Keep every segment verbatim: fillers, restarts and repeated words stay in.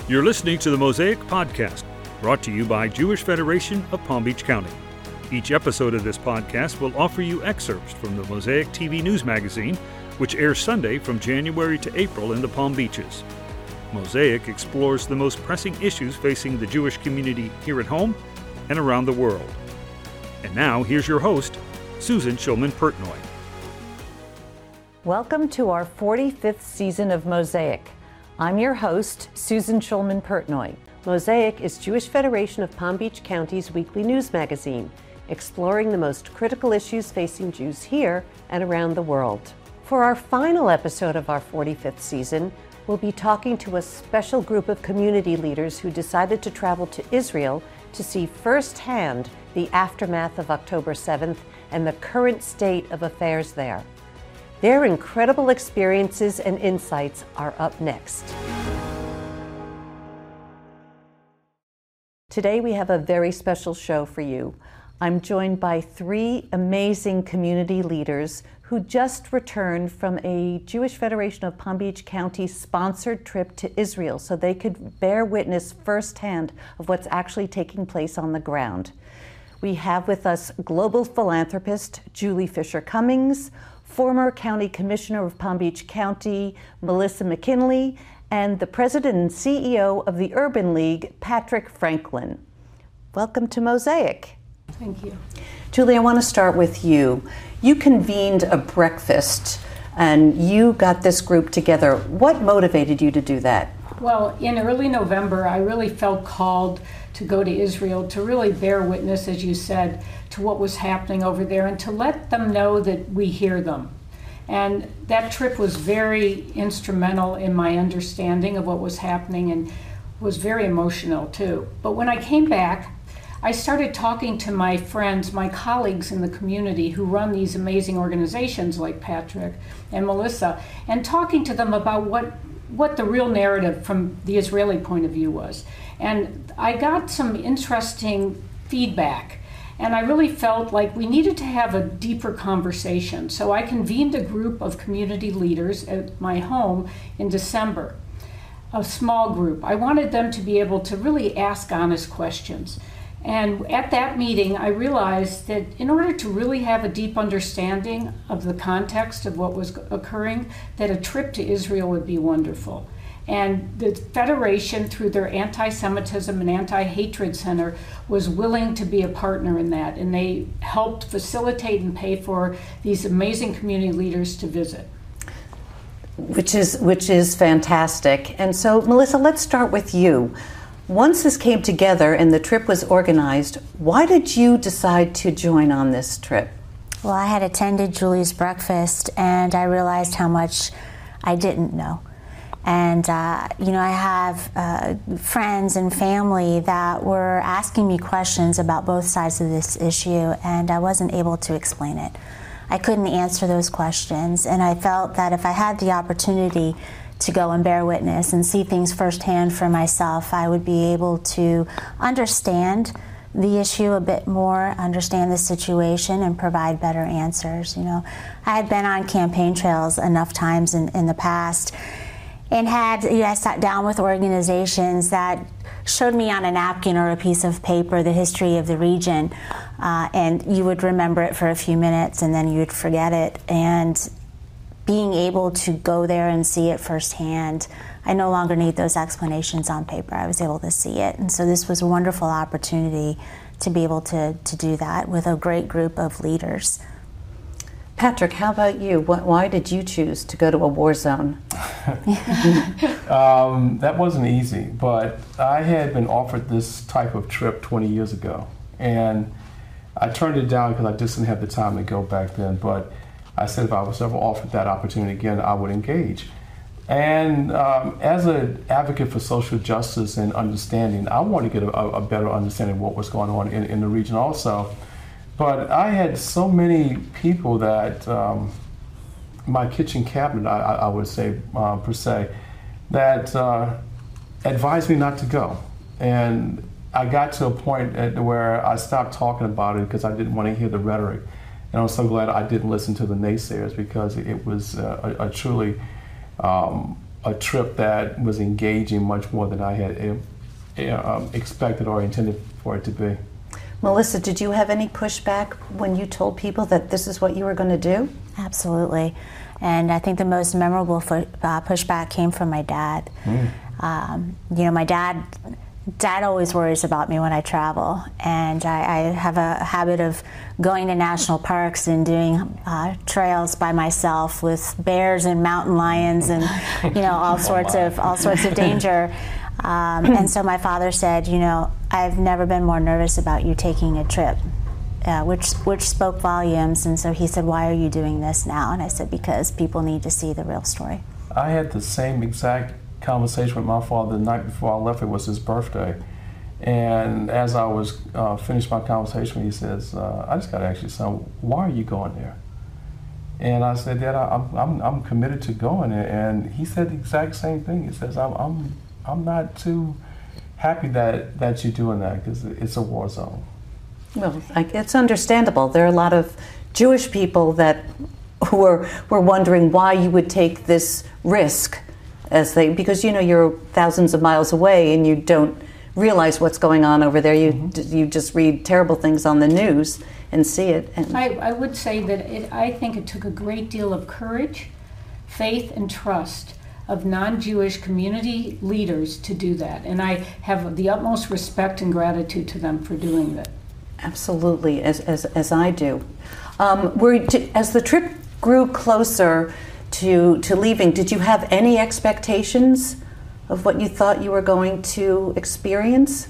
You're listening to the Mosaic Podcast, brought to you by Jewish Federation of Palm Beach County. Each episode of this podcast will offer you excerpts from the Mosaic T V News Magazine, which airs Sunday from January to April in the Palm Beaches. Mosaic explores the most pressing issues facing the Jewish community here at home and around the world. And now, here's your host, Susan Schulman-Pertnoy. Welcome to our forty-fifth season of Mosaic. I'm your host, Susan Schulman-Pertnoy. Mosaic is Jewish Federation of Palm Beach County's weekly news magazine, exploring the most critical issues facing Jews here and around the world. For our final episode of our forty-fifth season, we'll be talking to a special group of community leaders who decided to travel to Israel to see firsthand the aftermath of October seventh and the current state of affairs there. Their incredible experiences and insights are up next. Today we have a very special show for you. I'm joined by three amazing community leaders who just returned from a Jewish Federation of Palm Beach County sponsored trip to Israel so they could bear witness firsthand of what's actually taking place on the ground. We have with us global philanthropist Julie Fisher Cummings, former County Commissioner of Palm Beach County, Melissa McKinley, and the President and C E O of the Urban League, Patrick Franklin. Welcome to Mosaic. Thank you. Julie, I want to start with you. You convened a breakfast and you got this group together. What motivated you to do that? Well, in early November, I really felt called to go to Israel to really bear witness, as you said, to what was happening over there and to let them know that we hear them. And that trip was very instrumental in my understanding of what was happening and was very emotional too. But when I came back, I started talking to my friends, my colleagues in the community who run these amazing organizations like Patrick and Melissa, and talking to them about what what the real narrative from the Israeli point of view was. And I got some interesting feedback, and I really felt like we needed to have a deeper conversation. So I convened a group of community leaders at my home in December, a small group. I wanted them to be able to really ask honest questions. And at that meeting, I realized that in order to really have a deep understanding of the context of what was occurring, that a trip to Israel would be wonderful. And the Federation, through their Anti-Semitism and Anti-Hatred Center, was willing to be a partner in that. And they helped facilitate and pay for these amazing community leaders to visit. Which is, which is fantastic. And so, Melissa, let's start with you. Once this came together and the trip was organized, why did you decide to join on this trip? Well, I had attended Julie's breakfast and I realized how much I didn't know. And, uh, you know, I have uh, friends and family that were asking me questions about both sides of this issue, and I wasn't able to explain it. I couldn't answer those questions, and I felt that if I had the opportunity to go and bear witness and see things firsthand for myself, I would be able to understand the issue a bit more, understand the situation, and provide better answers. You know, I had been on campaign trails enough times in, in the past, and had, you know, I sat down with organizations that showed me on a napkin or a piece of paper the history of the region, uh, and you would remember it for a few minutes and then you would forget it. And being able to go there and see it firsthand, I no longer need those explanations on paper. I was able to see it. And so this was a wonderful opportunity to be able to, to do that with a great group of leaders. Patrick, how about you? Why did you choose to go to a war zone? um, that wasn't easy, but I had been offered this type of trip twenty years ago. And I turned it down because I just didn't have the time to go back then. But I said if I was ever offered that opportunity again, I would engage. And um, as an advocate for social justice and understanding, I wanted to get a, a better understanding of what was going on in, in the region also. But I had so many people that, um, my kitchen cabinet, I, I would say, uh, per se, that uh, advised me not to go. And I got to a point at where I stopped talking about it because I didn't want to hear the rhetoric. And I'm so glad I didn't listen to the naysayers, because it was uh, a, a truly um, a trip that was engaging much more than I had um, expected or intended for it to be. Melissa, did you have any pushback when you told people that this is what you were going to do? Absolutely. And I think the most memorable fu- uh, pushback came from my dad. Mm. Um, you know, my dad Dad always worries about me when I travel, and I, I have a habit of going to national parks and doing uh, trails by myself with bears and mountain lions and you know all sorts of all sorts of danger. Um, and so my father said, you know, I've never been more nervous about you taking a trip, uh, which which spoke volumes. And so he said, why are you doing this now? And I said, because people need to see the real story. I had the same exact conversation with my father the night before I left. It was his birthday, and as I was uh, finished my conversation, he says, uh, "I just got to ask you something. Why are you going there?" And I said, "Dad, I, I'm I'm I'm committed to going there." And he said the exact same thing. He says, "I'm I'm I'm not too happy that that you're doing that because it's a war zone." Well, it's understandable. There are a lot of Jewish people that were were wondering why you would take this risk. As they, because you know you're thousands of miles away and you don't realize what's going on over there. You mm-hmm. you just read terrible things on the news and see it. And I, I would say that it, I think it took a great deal of courage, faith, and trust of non-Jewish community leaders to do that. And I have the utmost respect and gratitude to them for doing that. Absolutely, as as as I do. Um, were as the trip grew closer to to leaving, did you have any expectations of what you thought you were going to experience?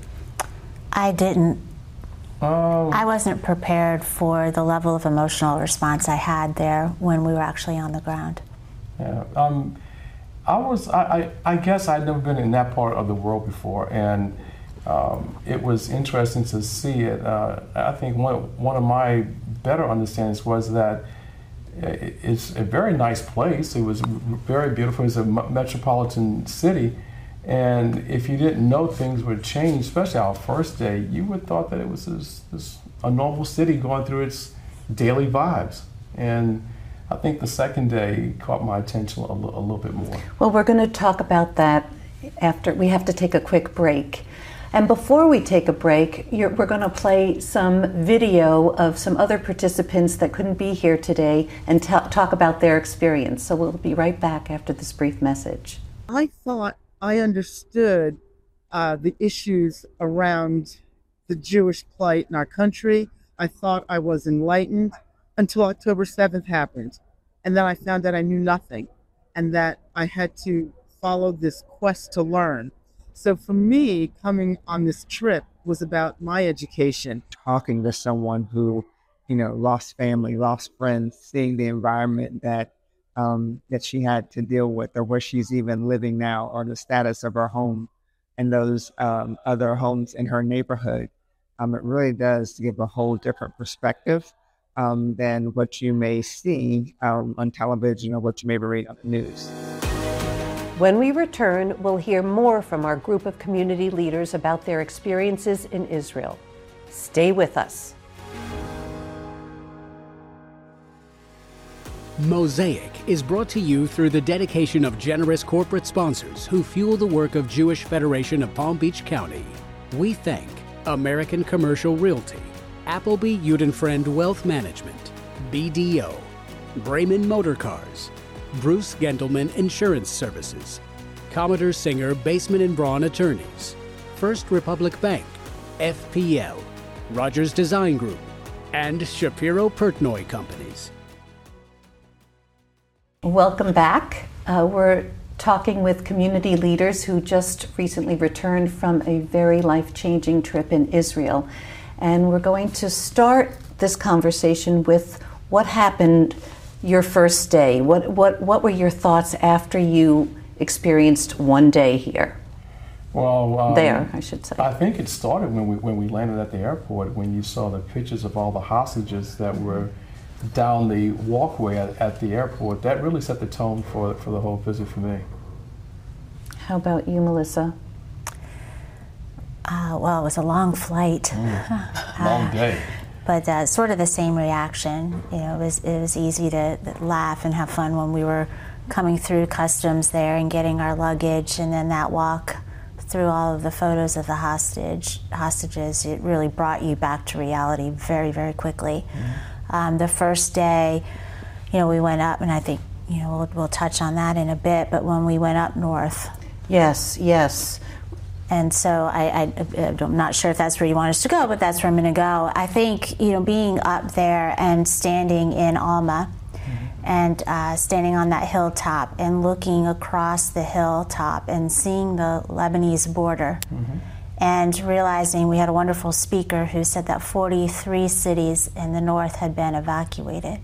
I didn't. Um, I wasn't prepared for the level of emotional response I had there when we were actually on the ground. Yeah, um, I was. I, I, I guess I'd never been in that part of the world before, and um, it was interesting to see it. Uh, I think one one of my better understandings was that it's a very nice place. It was very beautiful. It's a metropolitan city, and if you didn't know things would change, especially our first day, you would have thought that it was this, this a normal city going through its daily vibes. And I think the second day caught my attention a, l- a little bit more. Well, we're going to talk about that after we have to take a quick break. And before we take a break, you're, we're going to play some video of some other participants that couldn't be here today and t- talk about their experience. So we'll be right back after this brief message. I thought I understood uh, the issues around the Jewish plight in our country. I thought I was enlightened until October seventh happened. And then I found that I knew nothing and that I had to follow this quest to learn. So for me, coming on this trip was about my education. Talking to someone who, you know, lost family, lost friends, seeing the environment that um, that she had to deal with, or where she's even living now, or the status of her home and those um, other homes in her neighborhood. Um, it really does give a whole different perspective um, than what you may see um, on television or what you may read on the news. When we return, we'll hear more from our group of community leaders about their experiences in Israel. Stay with us. Mosaic is brought to you through the dedication of generous corporate sponsors who fuel the work of Jewish Federation of Palm Beach County. We thank American Commercial Realty, Appleby Udenfriend Wealth Management, B D O, Brayman Motor Cars, Bruce Gendelman Insurance Services, Commodore Singer Basement and Braun Attorneys, First Republic Bank, F P L, Rogers Design Group, and Shapiro Pertnoy Companies. Welcome back. Uh, we're talking with community leaders who just recently returned from a very life-changing trip in Israel. And we're going to start this conversation with what happened your first day. What what what were your thoughts after you experienced one day here? Well, um, there, I should say. I think it started when we when we landed at the airport, when you saw the pictures of all the hostages that were down the walkway at, at the airport. That really set the tone for for the whole visit for me. How about you, Melissa? Uh, well, it was a long flight. Mm. Long day. But uh, sort of the same reaction. You know, it was it was easy to laugh and have fun when we were coming through customs there and getting our luggage, and then that walk through all of the photos of the hostage hostages, it really brought you back to reality very, very quickly. Mm-hmm. Um, the first day, you know, we went up, and I think, you know, we'll, we'll touch on that in a bit, but when we went up north. Yes, yes. And so I, I, I'm not sure if that's where you want us to go, but that's where I'm going to go. I think, you know, being up there and standing in Alma, mm-hmm. and uh, standing on that hilltop and looking across the hilltop and seeing the Lebanese border, mm-hmm. and realizing we had a wonderful speaker who said that forty-three cities in the north had been evacuated.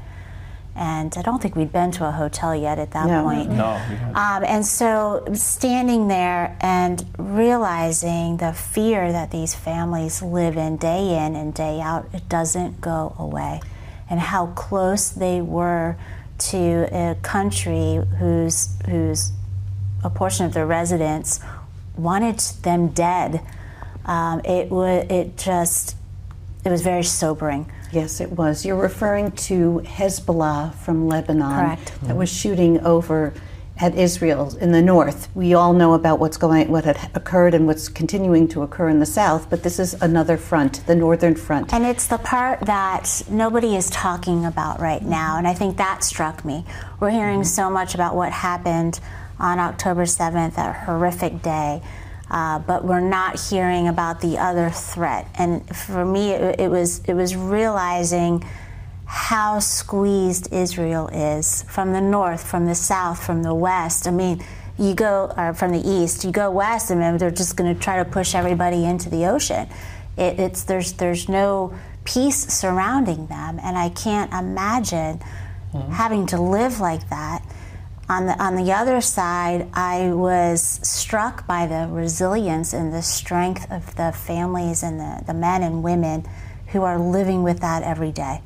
And I don't think we'd been to a hotel yet at that no. point. No. Um, and so standing there and realizing the fear that these families live in day in and day out, it doesn't go away. And how close they were to a country whose, whose a portion of their residents wanted them dead. Um, it was, it just, it was very sobering. Yes, it was. You're referring to Hezbollah from Lebanon. Correct. That mm-hmm. was shooting over at Israel in the north. We all know about what's going, what had occurred and what's continuing to occur in the south, but this is another front, the northern front. And it's the part that nobody is talking about right now, and I think that struck me. We're hearing mm-hmm. so much about what happened on October seventh, that horrific day. Uh, but we're not hearing about the other threat. And for me, it, it was it was realizing how squeezed Israel is from the north, from the south, from the west. I mean, you go, or from the east, you go west, and they're just going to try to push everybody into the ocean. It, it's there's there's no peace surrounding them, and I can't imagine mm-hmm. having to live like that. On the on the other side, I was struck by the resilience and the strength of the families and the, the men and women who are living with that every day.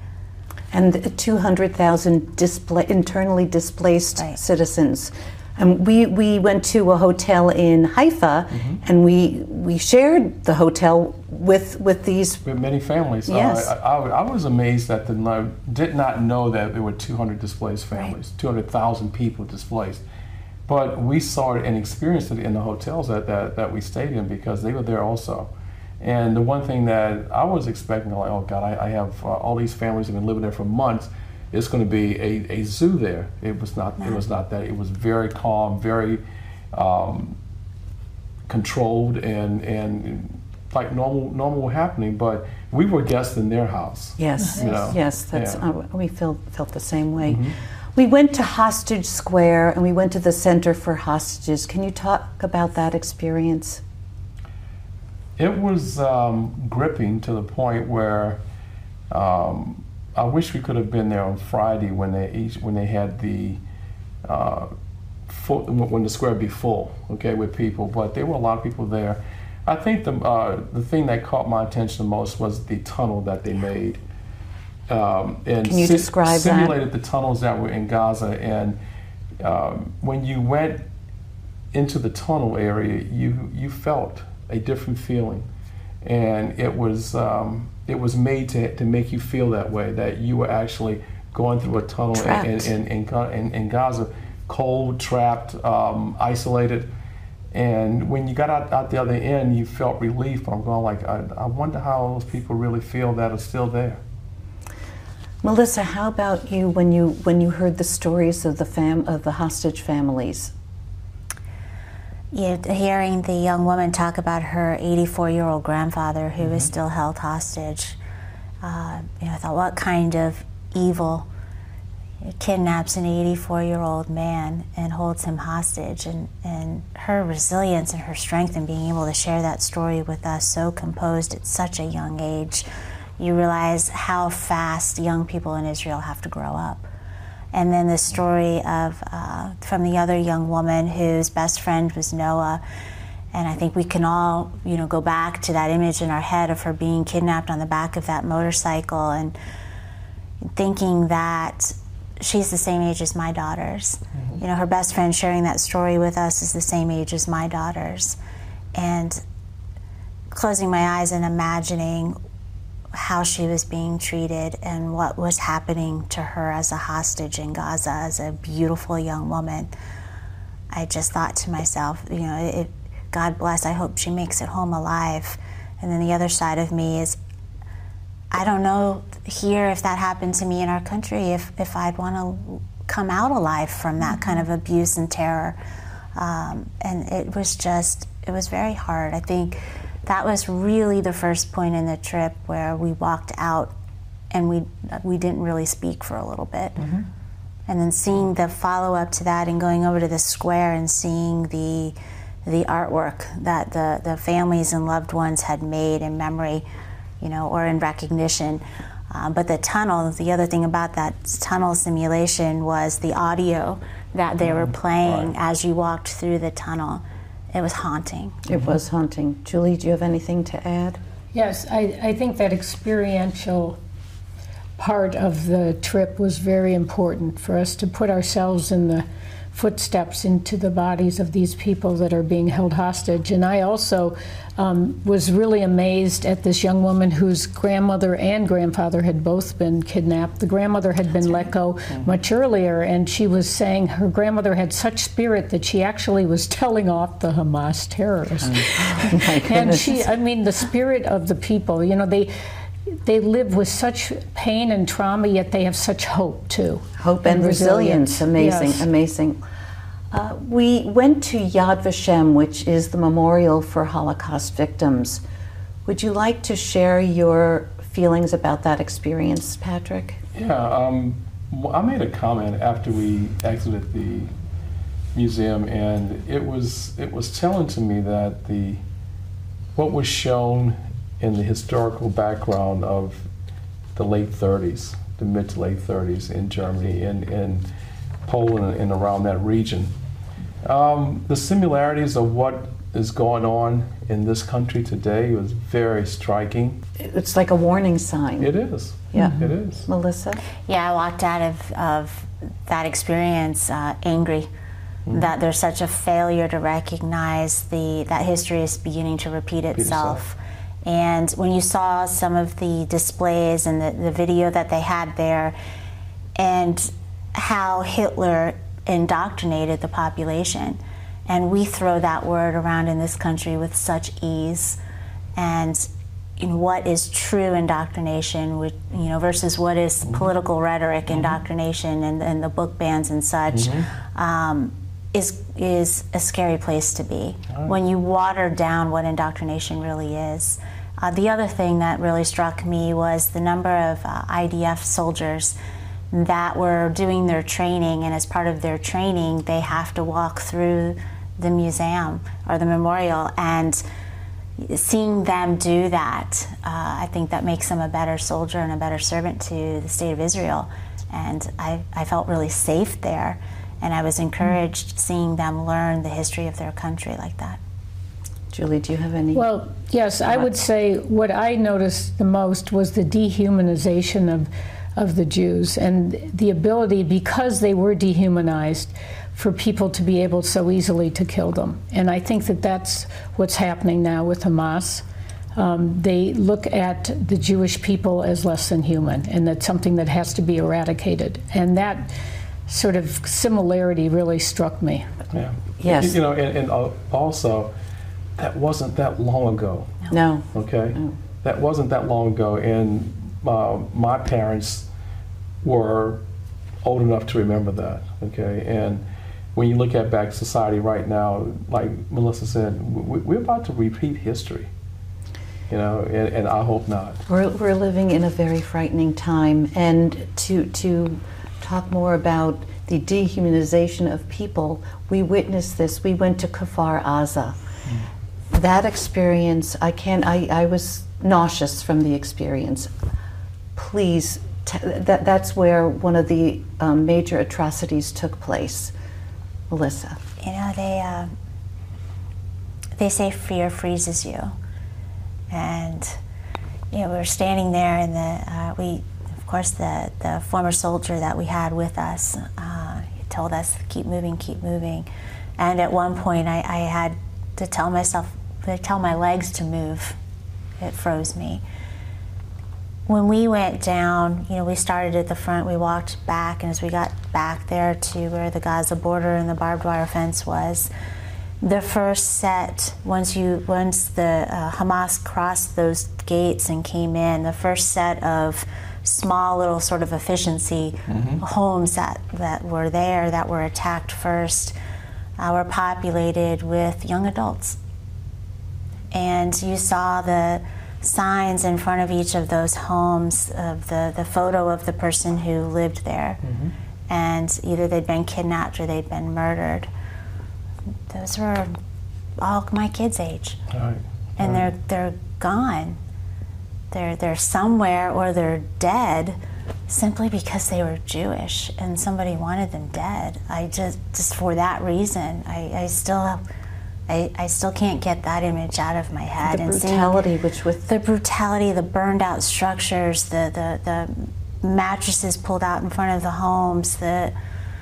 And two hundred thousand display, internally displaced right. citizens. And we, we went to a hotel in Haifa, mm-hmm. and we we shared the hotel with with these with many families. Yes. Uh, I, I, I was amazed that the did not know that there were two hundred displaced families, right. two hundred thousand people displaced. But we saw it and experienced it in the hotels that, that, that we stayed in, because they were there also. And the one thing that I was expecting, like, oh God, I, I have uh, all these families have been living there for months. It's going to be a, a zoo there. It was not. It was not that. It was very calm, very um, controlled, and and like normal normal happening. But we were guests in their house. Yes, you know? yes. That's yeah. uh, we felt felt the same way. Mm-hmm. We went to Hostage Square and we went to the Center for Hostages. Can you talk about that experience? It was um, gripping to the point where. Um, I wish we could have been there on Friday when they each, when they had the uh, full, when the square would be full, okay, with people. But there were a lot of people there. I think the uh, the thing that caught my attention the most was the tunnel that they made. Um, and Can you si- describe simulated that? the tunnels that were in Gaza, and um, when you went into the tunnel area, you you felt a different feeling, and it was. Um, It was made to, to make you feel that way, that you were actually going through a tunnel in, in, in, in, in Gaza, cold, trapped, um, isolated. And when you got out, out the other end, you felt relief. I'm going like, I, I wonder how those people really feel that are still there. Melissa, how about you when you when you heard the stories of the fam of the hostage families? Yeah, hearing the young woman talk about her eighty-four-year-old grandfather who mm-hmm. is still held hostage, uh, you know, I thought, what kind of evil kidnaps an eighty-four-year-old man and holds him hostage? And, and her resilience and her strength in being able to share that story with us so composed at such a young age, you realize how fast young people in Israel have to grow up. And then the story of uh, from the other young woman whose best friend was Noah, and I think we can all, you know, go back to that image in our head of her being kidnapped on the back of that motorcycle, and thinking that she's the same age as my daughters. Mm-hmm. You know, her best friend sharing that story with us is the same age as my daughters, and closing my eyes and imagining how she was being treated and what was happening to her as a hostage in Gaza as a beautiful young woman, I just thought to myself, you know, it, God bless, I hope she makes it home alive. And then the other side of me is, I don't know here if that happened to me in our country, if, if I'd want to come out alive from that kind of abuse and terror. Um, and it was just, it was very hard. I think that was really the first point in the trip where we walked out and we we didn't really speak for a little bit. Mm-hmm. And then seeing the follow-up to that and going over to the square and seeing the the artwork that the, the families and loved ones had made in memory, you know, or in recognition. Uh, but the tunnel, the other thing about that tunnel simulation was the audio that they were playing right. as you walked through the tunnel. It was haunting. It was haunting. Julie, do you have anything to add? Yes, I, I think that experiential part of the trip was very important for us to put ourselves in the footsteps into the bodies of these people that are being held hostage. And I also um, was really amazed at this young woman whose grandmother and grandfather had both been kidnapped. The grandmother had been let go much earlier, and she was saying her grandmother had such spirit that she actually was telling off the Hamas terrorists. Oh, my goodness. And she, I mean, the spirit of the people, you know, they they live with such pain and trauma, yet they have such hope too. Hope and, and resilience. resilience. Amazing, yes. amazing. Uh, we went to Yad Vashem, which is the memorial for Holocaust victims. Would you like to share your feelings about that experience, Patrick? Yeah, um, I made a comment after we exited the museum, and it was it was telling to me that the what was shown in the historical background of the late thirties, the mid to late thirties in Germany and in Poland and around that region. Um, the similarities of what is going on in this country today was very striking. It's like a warning sign. It is. Yeah. It is. Melissa? Yeah, I walked out of, of that experience uh, angry. Mm-hmm. That there's such a failure to recognize the that history is beginning to repeat itself. Repeat itself. And when you saw some of the displays and the, the video that they had there, and how Hitler indoctrinated the population, and we throw that word around in this country with such ease, and in what is true indoctrination, with, you know, versus what is mm-hmm. political rhetoric mm-hmm. indoctrination and, and the book bans and such, mm-hmm. um, is is a scary place to be right. when you water down what indoctrination really is. Uh, the other thing that really struck me was the number of uh, I D F soldiers that were doing their training, and as part of their training they have to walk through the museum or the memorial, and seeing them do that, uh, I think that makes them a better soldier and a better servant to the state of Israel. And I, I felt really safe there. And I was encouraged seeing them learn the history of their country like that. Julie, do you have any? Well, yes, I would say what I noticed the most was the dehumanization of, of the Jews, and the ability, because they were dehumanized, for people to be able so easily to kill them. And I think that that's what's happening now with Hamas. Um, they look at the Jewish people as less than human, and that's something that has to be eradicated. And that sort of similarity really struck me. Yeah. Yes. You know, and, and also, that wasn't that long ago. No. Okay? No. That wasn't that long ago, and uh, my parents were old enough to remember that, okay? And when you look at back society right now, like Melissa said, we, we're about to repeat history, you know, and, and I hope not. We're, we're living in a very frightening time, and to, to talk more about the dehumanization of people, we witnessed this. We went to Kfar Aza. Mm. That experience, I can't, I, I was nauseous from the experience. Please, t- that, that's where one of the um, major atrocities took place. Melissa. You know, they, uh, they say fear freezes you. And, you know, we were standing there and the, uh, we, of course, the, the former soldier that we had with us, uh, he told us, keep moving, keep moving. And at one point I, I had to tell myself, to tell my legs to move. It froze me. when we went down, you know, we started at the front, we walked back, and as we got back there to where the Gaza border and the barbed wire fence was, the first set, once you, once the uh, Hamas crossed those gates and came in, the first set of small little sort of efficiency mm-hmm. homes that, that were there, that were attacked first, uh, were populated with young adults. And you saw the signs in front of each of those homes of the, the photo of the person who lived there. Mm-hmm. And either they'd been kidnapped or they'd been murdered. Those were all my kids' age. Right. And right. they're they're gone. They're they're somewhere, or they're dead simply because they were Jewish and somebody wanted them dead. I just just for that reason, I, I still I, I still can't get that image out of my head. The brutality, which with the brutality, the burned out structures, the the, the mattresses pulled out in front of the homes, the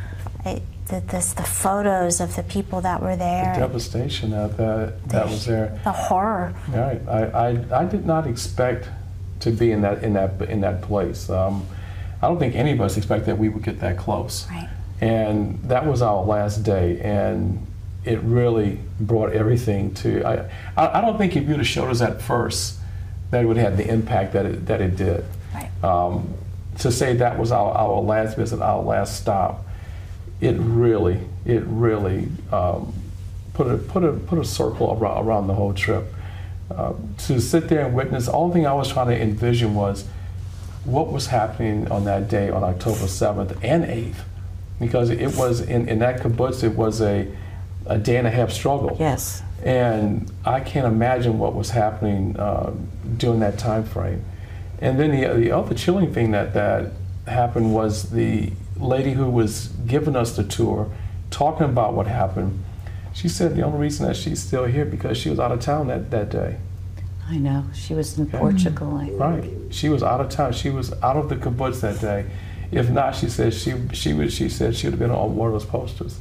I, the, this, the photos of the people that were there. The devastation that that, that the, was there. The horror. Right. I, I I did not expect to be in that in that in that place. Um, I don't think any of us expected that we would get that close. Right. And that was our last day, and it really brought everything to. I I, I don't think if you'd have showed us at first that it would have the impact that it that it did. Right. Um, to say that was our, our last visit, our last stop, it really, it really um, put a put a put a circle around, around the whole trip. Uh, to sit there and witness, the only thing I was trying to envision was what was happening on that day, on October seventh and eighth, because it was in, in that kibbutz, it was a a day and a half struggle. Yes. And I can't imagine what was happening uh, during that time frame. And then the the other chilling thing that that happened was the lady who was giving us the tour, talking about what happened. She said the only reason that she's still here because she was out of town that, that day. I know. She was in okay. Portugal, I think. Right. She was out of town. She was out of the kibbutz that day. If not, she said she she would she said she would have been on one of those posters.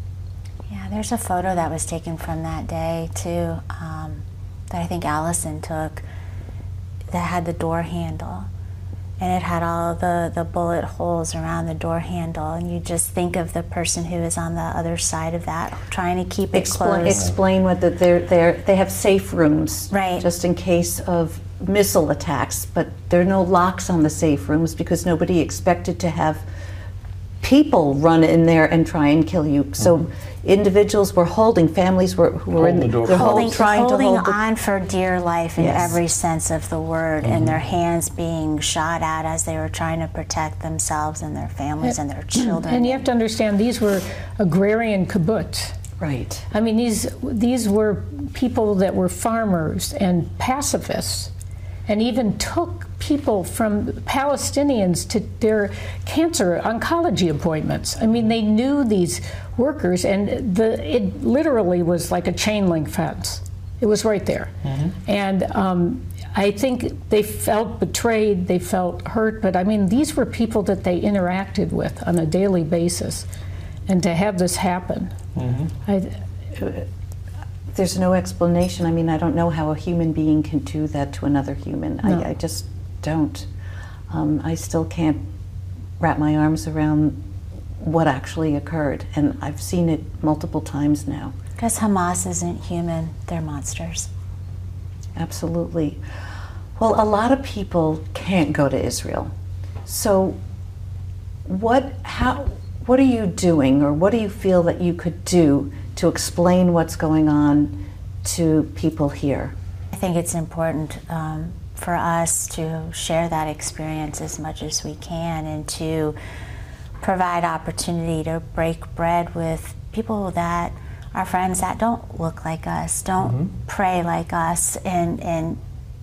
Yeah, there's a photo that was taken from that day too, um, that I think Allison took, that had the door handle. And it had all the, the bullet holes around the door handle, and you just think of the person who is on the other side of that, trying to keep it explain, closed. Explain what the, they're, they're, they have safe rooms, right, just in case of missile attacks, but there are no locks on the safe rooms because nobody expected to have people run in there and try and kill you. So mm-hmm. individuals were holding, families were who were in the door, they're holding, hold, trying holding to hold on the, for dear life in yes. every sense of the word, mm-hmm. and their hands being shot at as they were trying to protect themselves and their families and, and their children. And you have to understand, these were agrarian kibbutz. Right. I mean, these these were people that were farmers and pacifists, and even took people from Palestinians to their cancer oncology appointments. I mean, they knew these workers, and the it literally was like a chain link fence. It was right there. Mm-hmm. And um, I think they felt betrayed, they felt hurt, but I mean, these were people that they interacted with on a daily basis. And to have this happen, mm-hmm. I, there's no explanation. I mean, I don't know how a human being can do that to another human. No. I, I just don't. Um, I still can't wrap my arms around what actually occurred, and I've seen it multiple times now. Because Hamas isn't human, they're monsters. Absolutely. Well, a lot of people can't go to Israel. So what, how, what are you doing, or what do you feel that you could do to explain what's going on to people here? I think it's important um, for us to share that experience as much as we can, and to provide opportunity to break bread with people that are friends that don't look like us, don't mm-hmm. pray like us, and, and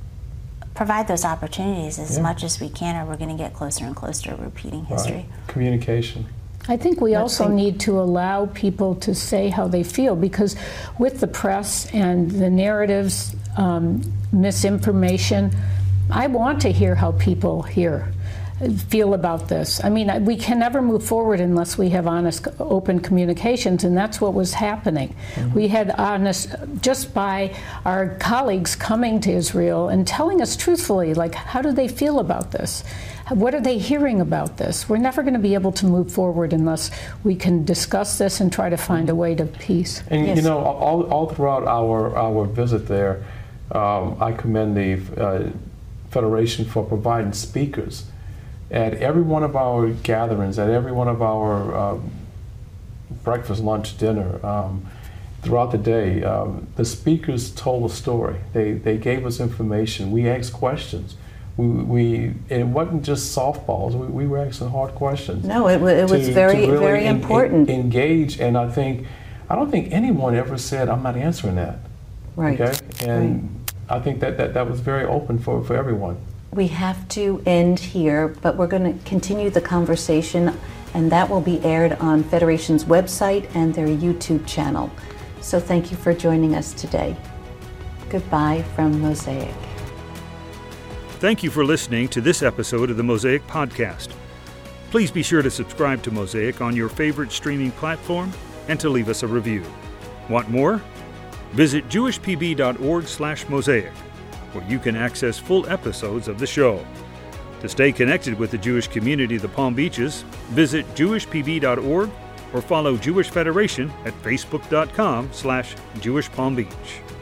provide those opportunities as yeah. much as we can, or we're going to get closer and closer to repeating history. Right. Communication. I think we also need to allow people to say how they feel, because with the press and the narratives, um, misinformation, I want to hear how people hear. feel about this. I mean, we can never move forward unless we have honest, open communications, and that's what was happening. Mm-hmm. We had honest, just by our colleagues coming to Israel and telling us truthfully, like, how do they feel about this? What are they hearing about this? We're never going to be able to move forward unless we can discuss this and try to find a way to peace. And yes. you know, all, all throughout our, our visit there, um, I commend the uh, Federation for providing speakers at every one of our gatherings, at every one of our um, breakfast, lunch, dinner, um, throughout the day. Um, the speakers told a story. They, they gave us information. We asked questions. We, we it wasn't just softballs. We, we were asking hard questions. No, it, it was to, very, to really very en, important. En, engage, and I think, I don't think anyone ever said, I'm not answering that. Right. Okay? And right. I think that, that that was very open for, for everyone. We have to end here, but we're going to continue the conversation, and that will be aired on Federation's website and their YouTube channel. So thank you for joining us today. Goodbye from Mosaic. Thank you for listening to this episode of the Mosaic Podcast. Please be sure to subscribe to Mosaic on your favorite streaming platform and to leave us a review. Want more? Visit jewish p b dot org slash mosaic, where you can access full episodes of the show. To stay connected with the Jewish community of the Palm Beaches, visit jewish p b dot org or follow Jewish Federation at facebook dot com slash Jewish Palm Beach.